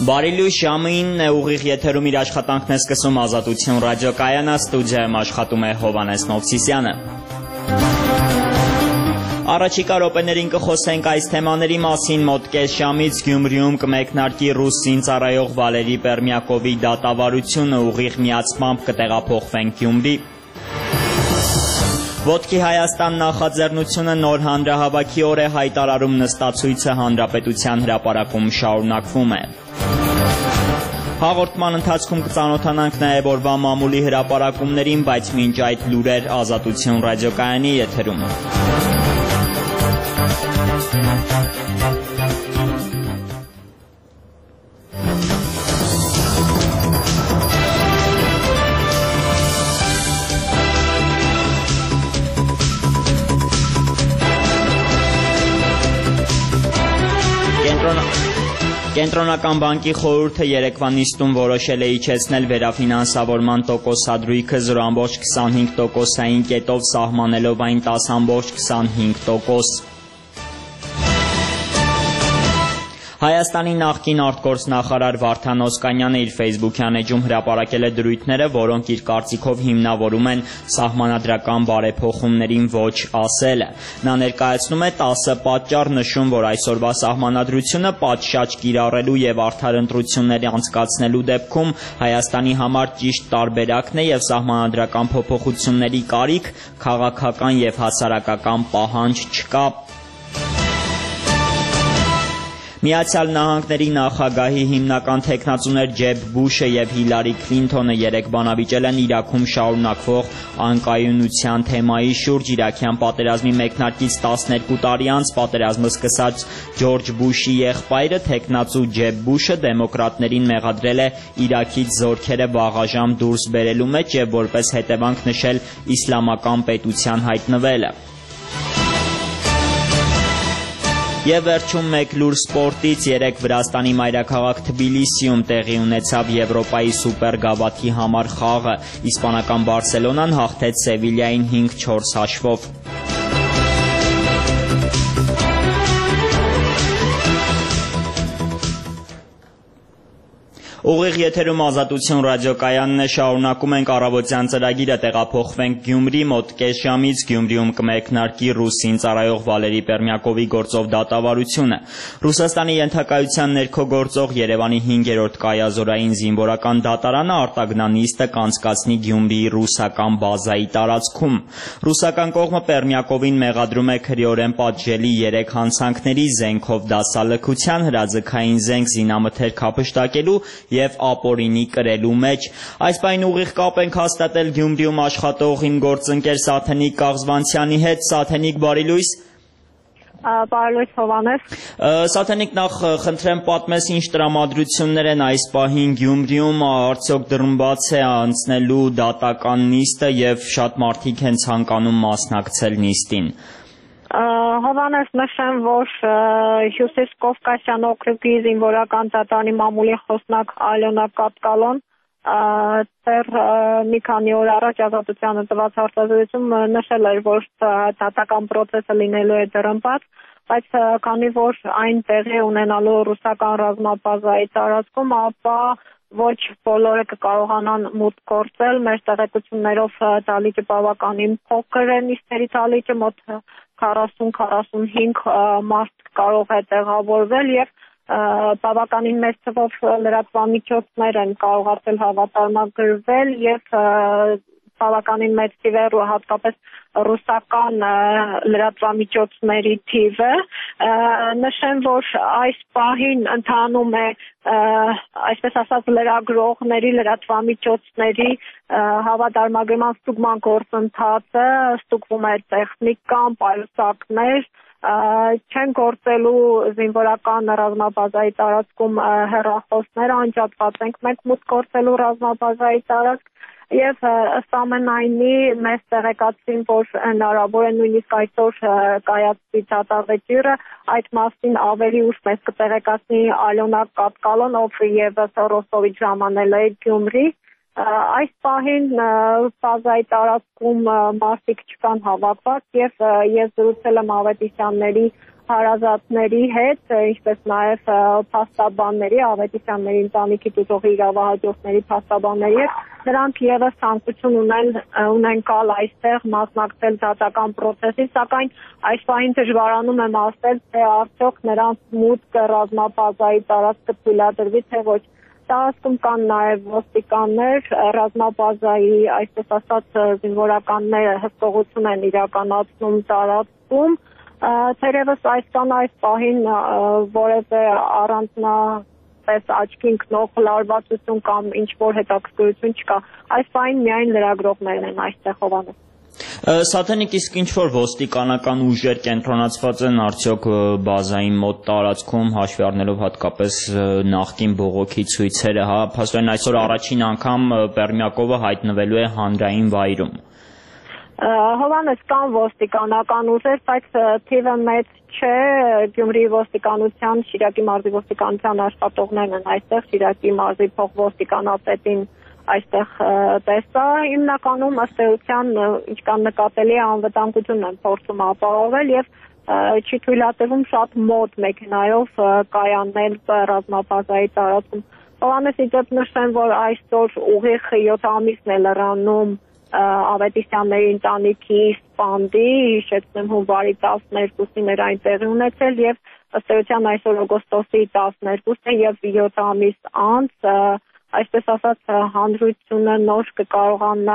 Բարի լույս, ժամը 9 է, ուղիղ եթերում իր աշխատանքն է սկսում Ազատություն ռադիոկայանը, ստուդիայում աշխատում է Հովհաննես Մովսիսյանը։ Առաջիկա րոպեներին կխոսենք այս թեմաների մասին, մոտ կես ժամից Գյումրիում կմեկնարկի ռուսին ծառայող Վալերի Պերմյակովի դատավարությունը, ուղիղ միացմամբ կտեղափոխվենք Գյումրի։ Ոտքի Հայաստան նախաձեռնությունը նոր հանրահավաքի օր է հայտարարում, նստացույցը Հանրապետության հրապարակում շարունակվում է։ Հաղորդման ընթացքում կծանոթանանք նաև օրվա մամուլի հրապարակումներին, բայց մինչ այդ լուրեր Ազատություն ռադիոկայանի եթերում։ Կենտրոնական բանկի խորհուրդը երեկվա նիստում որոշել է իջեցնել վերաֆինանսավորման տոկոսադրույքը 0.25%-ային կետով սահմանելով այն 10.25%։ Հայաստանի նախկին արտգործնախարար Վարդան Օսկանյանը իր ֆեյսբուքյան էջում հրապարակել է դրույթները, որոնք իր կարծիքով հիմնավորում են սահմանադրական բարեփոխումներին ոչ ասելը։ Նա ներկայացնում է 10 պատճառ, նշում, որ այսօրվա սահմանադրությունը պատշաճ կիրառելու եւ արդար ընտրություններ անցկացնելու դեպքում Հայաստանի համար ճիշտ տարբերակն է եւ սահմանադրական փոփոխությունների կարիք, քաղաքական եւ հասարակական պահանջ չկա։ Միացյալ Նահանգների նախագահի հիմնական թեկնածուներ Ջեբ Բուշը եւ Հիլարի Քլինթոնը երեկ բանավիճել են Իրաքում շարունակվող անկայունության թեմայի շուրջ։ Իրաքյան պատերազմի մեկնարկից 12 տարի անց պատերազմը սկսած Ջորջ Բուշի եղբայրը թեկնածու Ջեբ Բուշը դեմոկրատներին մեղադրել է Իրաքից զորքերը վաղաժամ դուրս բերելու մեջ եւ որպես հետևանք նշել իսլամական պետության հայտնվելը։ Եվ վերջում մեկ լուր սպորտից, երեկ Վրաստանի մայրաքաղաք Թբիլիսիում տեղի ունեցավ Եվրոպայի սուպերգավաթի համար խաղը, իսպանական Բարսելոնան հաղթեց Սևիլիային 5-4 հաշվով։ Ուղիղ եթերում Ազատություն ռադիոկայանն է, շարունակում ենք առավոտյան ծրագիրը, տեղափոխվենք Գյումրի, մոտ կես ժամից Գյումրիում կմեկնարկի ռուսին ծառայող Վալերի Պերմյակովի գործով դատավարությունը։ Ռուսաստանի ենթակայության ներքո գործող Երևանի 5-րդ կայազորային զինվորական դատարանը արտագնանիստը կանցկացնի Գյումրիի ռուսական բազայի տարածքում։ Ռուսական կողմը Պերմյակովին մեղադրում է քրեորեն պատժելի 3 հանցանքների, զենքով դասալքության, հրաձգային զենք զինամթերք հափշտակելու եւ ապօրինի կրելու մեջ։ Այս պայն ուղիղ կապ ենք հաստատել Գյումրիում աշխատող իմ գործընկեր Սաթենիկ Կաղզվանցյանի հետ։ Սաթենիկ, բարի լույս։ Բարի լույս, Հովհաննես։ Սաթենիկ, նախ խնդրեմ պատմես, ինչ տրամադրություններ են այս պահին Գյումրիում, արդյոք դռնբաց է անցնելու դատական նիստը եւ շատ մարդիկ են ցանկանում մասնակցել նիստին։ Հովհաննես, նշեմ, որ Հյուսիս Կովկասյան օկրուգի զինվորական դատարանի մամուլի խոսնակ Ալյոնա Կատկալոն դեռ մի քանի օր առաջ Ազատությանը տված հարցազրույցում նշել էր, որ դատական պրոցեսը լինելու է դռնբաց, բայց քանի որ այն տեղի ունենալու ռուսական ռազմաբազայի տարածքում, ապա ոչ բոլորը կկարողանան մուտք գործել։ Մեր տեղեկություններով դալիճը բավականին փոքր է, նիստերի դալիճը մոտ 40-45 մարդ կարող է տեղավորվել եւ բավականին մեծ թվով լրատվամիջոցներ են կարողացել հավատարմագրվել եւ բավականին մեծ թիվեր հատկապես ռուսական լրատվամիջոցների թիվը։ Նշեմ, որ այս պահին ընթանում է այսպես ասած լրագրողների, լրատվամիջոցների հավատարմագրման ստուգման գործընթացը, ստուգվում է տեխնիկան, պայուսակներ, չեն գործելու զինվորական ռազմաբազայի տարածքում հեռախոսներ, անջատված ենք մենք մուտք գործելու ռազմաբազայի տարածք եւ ըստ ամենայնի մեզ տեղեկացին, որ հնարավոր է նույնիսկ այսօր կայացվի դատավեճիրը, այդ մասին ավելի ուշ մեզ կտեղեկացնի Ալյոնա Կատկալոն, ով եւս Ռոստովից ժամանել է Գյումրի։ Այս պահին բազայի տարածքում մարդիկ չկան հավաքված եւ ես զրուցել եմ Ավետիսյանների հարազատների հետ, ինչպես նաև փաստաբանների, Ավետիսյանների ընտանիքի տուժողի իրավահաջորդների փաստաբանների հետ, նրանք եւս ցանկություն ունեն գալ այստեղ մասնակցել դատական process-ին, սակայն այս պահին դժվարանում եմ ասել, թե արդյոք նրանց մուտքը ռազմաբազայի տարածքը թույլատրվի, թե ոչ։ Տարածքում կան նաև ոստիկաններ, ռազմաբազայի, այսպես ասած, զինվորականները հսկողություն են իրականացնում տարածքում, թերևս այս պահին որևէ առանձնապես աչքի ընկնող լարվածություն կամ ինչ-որ հետաքրքրություն չկա, այս պահին միայն լրագրողներն են այստեղ Հովհաննես։ Սաթենիկ, իսկ ինչ-որ ոստիկանական ուժեր կենտրոնացված են արդյոք բազայի մոտ տարածքում, հաշվի առնելով հատկապես նախկին բողոքի ցույցերը, փաստորեն այսօր առաջին անգամ Պերմյակովը հայտնվելու է հանրային վայրում։ Հովհաննես, կան ոստիկանական ուժեր, բայց թիվը մեծ չէ, Գյումրիի ոստիկանության, Շիրակի մարզի ոստիկանության աշխատողներն են այստեղ, Շիրակի մարզի փոխոստիկանապետին այստեղ տեսա, հիմնականում ըստ էության, ինչքան նկատելի է, անվտանգությունն են փորձում ապահովել եւ չի թույլատրվում շատ մոտ մեքենայով կայանել ռազմաբազայի տարածքում։ Հովհաննես, իդեպ նշեմ, որ այսօր ուղիղ 7 ամիսն է լրանում Ավետիսյանների ընտանիքի սպանդի, հիշեցնեմ հունվարի 12-ին էր այն տեղի ունեցել եւ ըստ էության այսօր օգոստոսի 12-ն է եւ 7 ամիս անց այսպես ասած հանրությունը նոր կկարողանա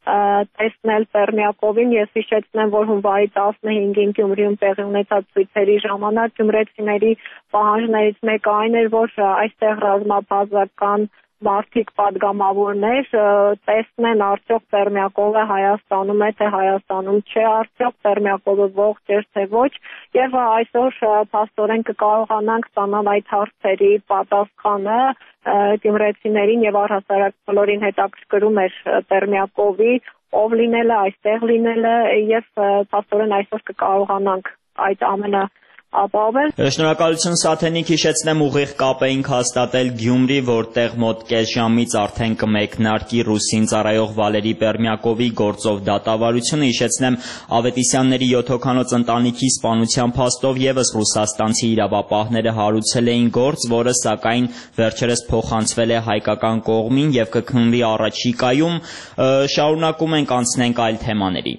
տեսնել Պերմյակովին, ես հիշեցնեմ, որ հունվարի 15-ին Գյումրիում տեղի ունեցած ցույցերի ժամանակ գյումրեցիների պահանջներից մեկը այն էր, որ այստեղ ռազմաբազական մարդիկ պատգամավորներ տեսնեն արդյոք Պերմյակովը Հայաստանում է, թե Հայաստանում չէ, արդյոք Պերմյակովը ողջ էր, թե ոչ, եւ այսօր փաստորեն կկարողանանք ստանալ այդ հարցերի պատասխանը գյումրեցիներին եւ առհասարակ բոլորին հետաքրքրում էր Պերմյակովի ով լինելը, այստեղ լինելը եւ փաստորեն այսօր կկարողանանք այդ ամենը ապահովել։ Շնորհակալություն Սաթենիկ, հիշեցնեմ ուղիղ կապ էինք հաստատել Գյումրի, որտեղ մոտ կես ժամից արդեն կմեկնարկի ռուսին ծառայող Վալերի Պերմյակովի գործով դատավարությունը, հիշեցնեմ Ավետիսյանների 7 հոգանոց ընտանիքի սպանության փաստով եւս ռուսաստանցի իրավապահները հարուցել էին գործ, որը սակայն վերջերս փոխանցվել է հայկական կողմին եւ կքննվի առաջիկայում։ Շարունակում ենք, անցնենք այլ թեմաների։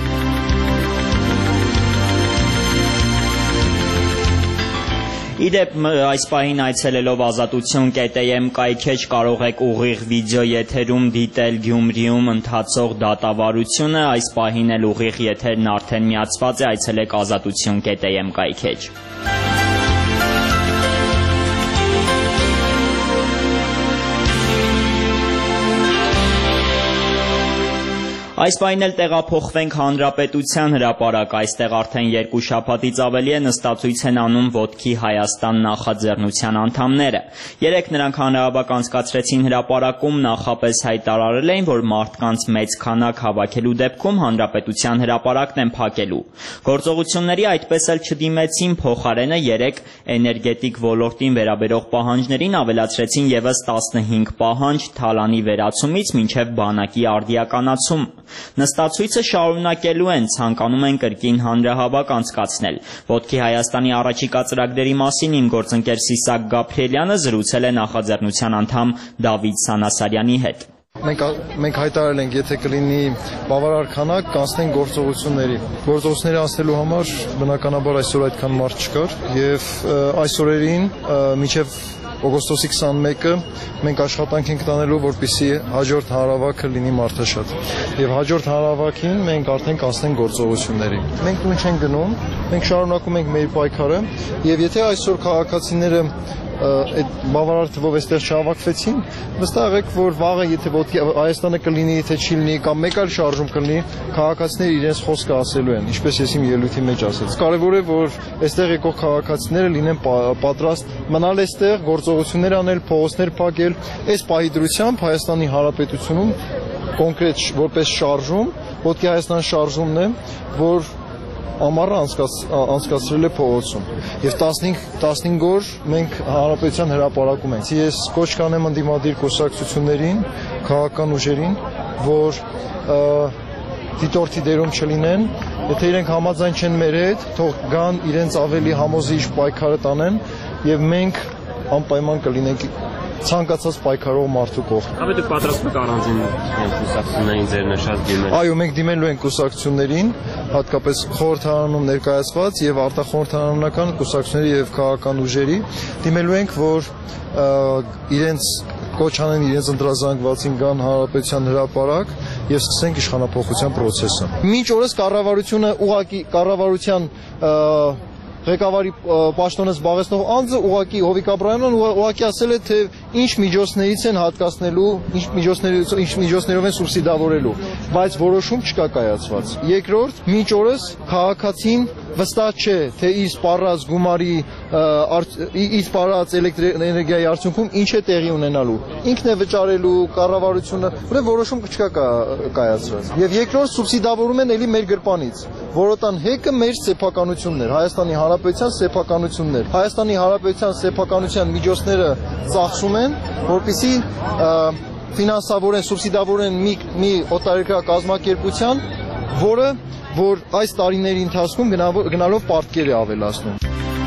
Իդեպ այս պահին այցելելով ազատություն.am կայքեջ կարող եք ուղիղ վիդեո եթերում դիտել Գյումրիում ընթացող դատավարությունը, այս պահին էլ ուղիղ եթերն արդեն միացված է, այցելեք ազատություն.am կայքեջ։ Այս պահին էլ տեղափոխվենք Հանրապետության հրապարակ, այստեղ արդեն 2 շաբաթից ավելի է նստածույց են անում Ոտքի Հայաստան նախաձեռնության անդամները։ Երեկ նրանք հանրահավաք անցկացրեցին հրապարակում, նախապես հայտարարել էին, որ մարդկանց մեծ քանակ հավաքելու դեպքում Հանրապետության հրապարակն են փակելու։ Գործողությունների այդպես էլ չդիմեցին, փոխարենը երեկ էներգետիկ ոլորտին վերաբերող պահանջներին ավելացրեցին եւս 15 պահանջ Թալանի վերացումից մինչեւ բանակի արդիականացում։ Նստածույցը շարունակելու են, ցանկանում են կրկին հանրահավաք անցկացնել։ Ոտքի Հայաստանի առաջիկա ծրագրերի մասին իմ գործընկեր Սիսակ Գաբրիելյանը զրուցել է նախաձեռնության անդամ Դավիթ Սանասարյանի հետ։ Մենք հայտարարել ենք, եթե կլինի բավարար քանակ, կանցնենք գործողությունների։ Գործողությունների անցնելու համար բնականաբար այսօր այդքան մարդ չկար եւ այս օրերին մինչեւ օգոստոսի 21-ը մենք աշխատանք ենք տանելու, որպեսզի հաջորդ հանրահավաքը լինի մարդաշատ։ Եվ հաջորդ հանրահավաքին մենք արդեն կանցնենք գործողությունների։ Մենք տուն չենք գնում, մենք շարունակում ենք մեր պայքարը եւ եթե այսօր քաղաքացիները այդ բավարար թվով այստեղ չհավաքվեցին, վստահ եք, որ վաղը եթե Ոտքի Հայաստանը կլինի, եթե չի լինի կամ մեկ այլ շարժում կլինի, քաղաքացիները իրենց խոսքը ասելու են, ինչպես ես իմ ելույթի մեջ ասացի։ Կարևոր է, որ այստեղ եկող քաղաքացիները լինեն պատրաստ մնալ այստեղ, գործողություններ անել, փողոցներ փակել։ Այս պահի դրությամբ Հայաստանի Հանրապետությունում կոնկրետ որպես շարժում, Ոտքի Հայաստան շարժումն է, որ ամառը անցկացրել է փողոցում եւ 15 օր մենք հանրապետության հրապարակում ենք։ Ես կոչ կանեմ ընդդիմադիր կուսակցություններին, քաղաքական ուժերին, որ դիտորդի դերում չլինեն Եթե իրենք համաձայն չեն մեր հետ, թող գան իրենց ավելի համոզիչ պայքարը տանեն եւ մենք անպայման կլինենք ցանկացած պայքարող մարդու կողմ։ Ավելի դուք պատրաստվում եք առանձին կուսակցություններին ձեր նշած դիմել։ Այո, մենք դիմելու ենք կուսակցություններին, հատկապես խորհրդարանում ներկայացված եւ արտախորհրդարանական կուսակցությունների եւ քաղաքական ուժերի, դիմելու ենք, որ իրենց կոչ անեն իրենց ընտրազանգվածին գան հանրապետության հրապարակ եւ սկսենք իշխանապողության process-ը։ Մինչ օրս կառավարությունը ուղղակի կառավարության ղեկավարի պաշտոնը զբաղեցնող անձը ուղղակի Հովիկ Աբրահամյանն ուղղակի ասել է, թե ինչ միջոցներից են հատկացնելու, ինչ միջոցներով են սուբսիդավորելու, բայց որոշում չկա կայացված։ Երկրորդ, մինչ օրս քաղաքացին վստահ չէ, թե իր սպառած գումարի, իր սպառած էլեկտրաէներգիայի արդյունքում ինչ է տեղի ունենալու։ Ինքն է վճարելու կառավարությունը, ուրեմն որոշում չկա կայացված։ Եվ երկրորդ, սուբսիդավորում են ելի մեր գրպանից, որոտան հեկը մեր սեփականությունն էր, Հայաստանի Հանրապետության սեփականությունն էր։ Հայաստանի Հանրապետության սեփականության միջոցները ծախսում են, որպեսզի ֆինանսավորեն, սուբսիդավորեն մի օտարերկրյա կազմակերպության, որ այս տարիների ընթացքում գնալով պարտքեր է ավելացնում։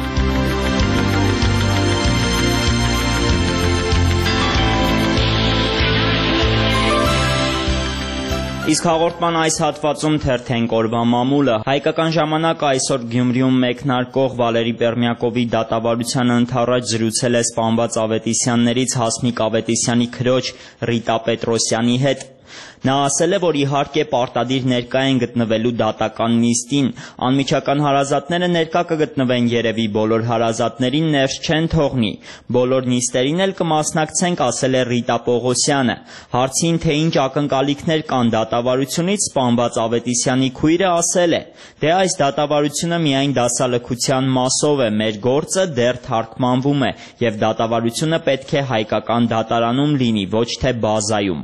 Իսկ հաղորդման այս հատվածում թերթենք օրվա մամուլը։ Հայկական ժամանակ այսօր Գյումրիում մեկնարկող Վալերի Պերմյակովի դատավարության ընթառաջ զրուցել է սպանված Ավետիսյաններից Հասմիկ Ավետիսյանի քրոջ Ռիտա Պետրոսյանի հետ։ Նա ասել է, որ իհարկե պարտադիր ներկա են գտնվելու դատական նիստին, անմիջական հարազատները ներկա կգտնվեն երևի, բոլոր հարազատներին ներս չեն թողնի, բոլոր նիստերին էլ կմասնակցենք, ասել է Ռիտա Պողոսյանը։ Հարցին, թե ինչ ակնկալիքներ կան դատավարությունից, սպանված Ավետիսյանի քույրը ասել է. դե այս դատավարությունը միայն դասալքության մասով է, մեր գործը դեռ թարգմանվում է, եւ դատավարությունը պետք է հայկական դատարանում լինի, ոչ թե բազայում։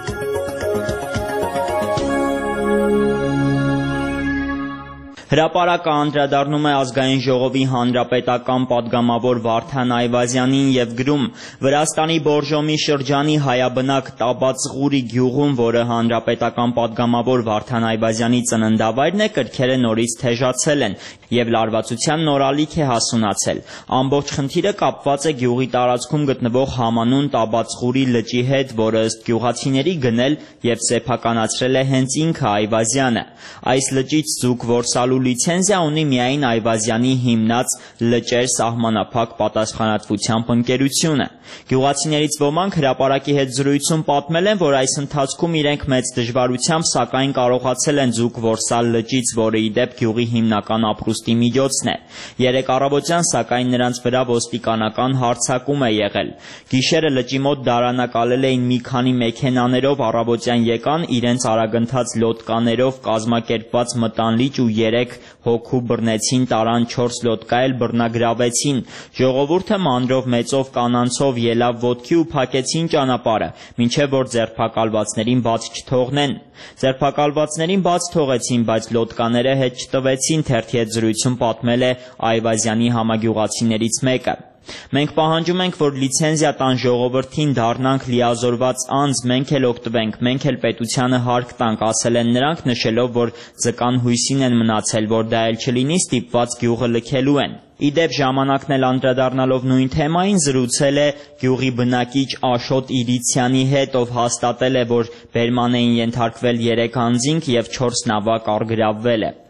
Հրապարակը անդրադառնում է ազգային ժողովի հանրապետական պատգամավոր Վարդան Այվազյանին եւ գրում. Վրաստանի Բորժոմի շրջանի հայաբնակ Տաբածղուրի գյուղում, որը հանրապետական պատգամավոր Վարդան Այվազյանի ծննդավայրն է, կրքերը նորից թեժացել են եւ լարվածության նորալիք է հասունացել։ Ամբողջ խնդիրը կապված է գյուղի տարածքում գտնվող համանուն Տաբածղուրի լճի հետ, որը ըստ գյուղացիների գնել եւ սեփականացրել է հենց ինքը Այվազյանը։ Այս լճից ձուկ որսալու լիցենզիա ունի միայն Այվազյանի հիմնած լճեր սահմանափակ պատասխանատվությամբ ընկերությունը։ Գյուղացիներից ոմանք հրապարակի հետ զրույցում պատմել են, որ այս ընթացքում իրենք մեծ դժվարությամբ սակայն կարողացել են ձուկ որսալ լճից, որը ի դեպ գյուղի հիմնական ապրուստի միջոցն է։ Երեկ առավոտյան սակայն նրանց վրա ոստիկանական հարձակում է եղել։ Գիշերը լճի մոտ դարանակալել էին մի քանի մեքենաներով, առավոտյան եկան իրենց արագընթաց լոդկաներով կազմակերպված մտան լիճ ու 3 հոգու բռնեցին, տարան 4 լոդկա էլ բռնագրավեցին։ Ժողովուրդը մանրով մեծով կանանցով ելավ ոտքի ու փակեցին ճանապարհը, մինչև որ ձերբակալվածներին բաց չթողնեն։ Ձերբակալվածներին բաց թողեցին, բայց լոդկաները հետ չտվեցին, թերթի հետ զրույցում պատմել է Այվազյանի համագյուղացիներից մեկը։ Մենք պահանջում ենք, որ լիցենզիա տան ժողովրդին, դառնանք լիազորված անձ, մենք էլ օգտվենք, մենք էլ պետությանը հարկ տանք, ասել են նրանք, նշելով, որ ձկան հույսին են մնացել, որ դա էլ չլինի, ստիպված գյուղը լքելու են։ Ի դեպ ժամանակն էլ անդրադառնալով նույն թեմային զրուցել է գյուղի բնակիչ Աշոտ Իրիցյանի հետ, ով հաստատել է, որ բերման էին ենթարկվել 3 անձինք եւ 4 նավակ առգրավվել է։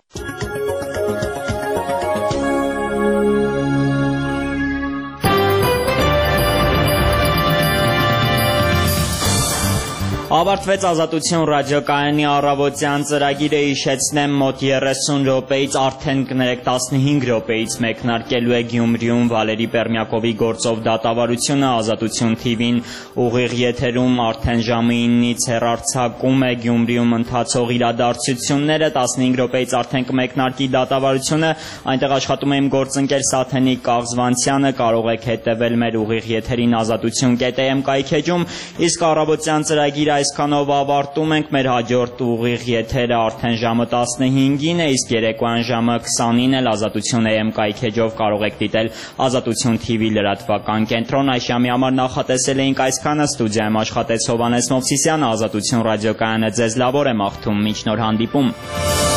Ավարտվեց Ազատություն ռադիոկայանի առավոտյան ծրագիրը, հիշեցնեմ, մոտ 30 րոպեից արդեն կներեք 15 րոպեից մեկնարկելու է Գյումրիում Վալերի Պերմյակովի գործով դատավարությունը, Ազատություն TV-ն ուղիղ եթերում արդեն ժամը 9-ից հեռարձակում է Գյումրիում ընթացող իրադարձությունները, 15 րոպեից արդեն կմեկնարկի դատավարությունը, այնտեղ աշխատում է իմ գործընկեր Սաթենիկ Կաղզվանցյանը, կարող եք հետևել մեր ուղիղ եթերին azatutun.am կայքեջում, իսկ առավոտյան ծրագիրը այսքանով ավարտում ենք, մեր հաջորդ ուղիղ եթերը արդեն ժամը 15-ին է, իսկ երեկոյան ժամը 20-ին էլ Ազատություն.am կայքեջով կարող եք դիտել Ազատություն TV լրատվական կենտրոն։ Այս ժամի համար նախատեսել էինք այսքանը, ստուդիայում աշխատեց Հովհաննես Մովսիսյանը, Ազատություն ռադիոկայանը ձեզ լավ օր է մաղթում, մինչ նոր հանդիպում։